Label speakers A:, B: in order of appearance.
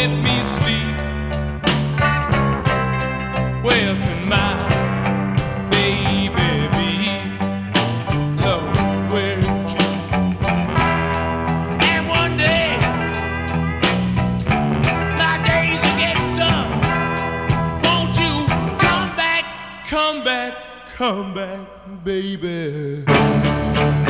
A: let me sleep. Where can my baby be? Lord, where is she? And one day my days are getting tough. Won't you come back, come back, come back, baby?